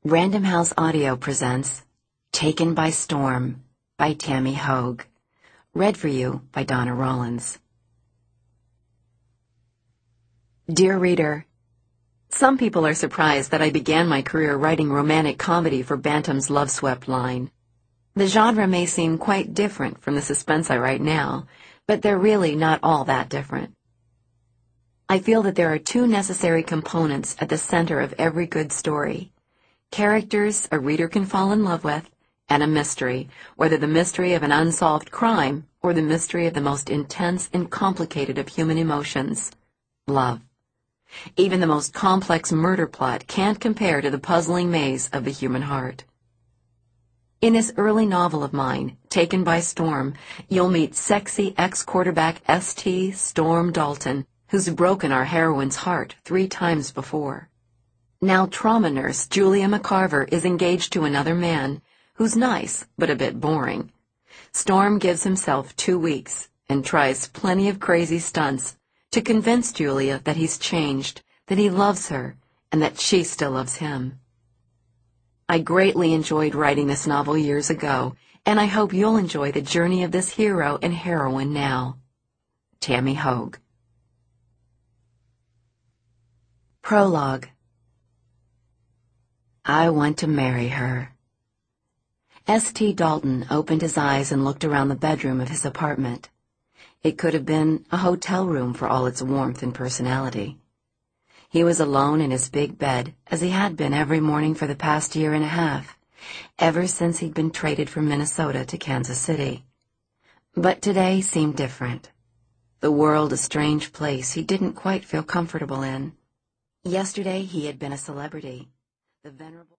Random House Audio presents Taken by Storm by Tammy Hogue. Read for you by Donna Rollins. Dear reader, some people are surprised that I began my career writing romantic comedy for Bantam's Love Swept line. The genre may seem quite different from the suspense I write now, but they're really not all that different. I feel that there are two necessary components at the center of every good story: characters a reader can fall in love with, and a mystery, whether the mystery of an unsolved crime or the mystery of the most intense and complicated of human emotions, love. Even the most complex murder plot can't compare to the puzzling maze of the human heart. In this early novel of mine, Taken by Storm, you'll meet sexy ex-quarterback St. Storm Dalton, who's broken our heroine's heart 3 times before. Now trauma nurse Julia McCarver is engaged to another man who's nice but a bit boring. Storm gives himself 2 weeks and tries plenty of crazy stunts to convince Julia that he's changed, that he loves her, and that she still loves him. I greatly enjoyed writing this novel years ago, and I hope you'll enjoy the journey of this hero and heroine now. Tammy Hogue. Prologue. I want to marry her. St. Dalton opened his eyes and looked around the bedroom of his apartment. It could have been a hotel room for all its warmth and personality. He was alone in his big bed, as he had been every morning for the past 1.5 years, ever since he'd been traded from Minnesota to Kansas City. But today seemed different. The world a strange place he didn't quite feel comfortable in. Yesterday he had been a celebrity. The venerable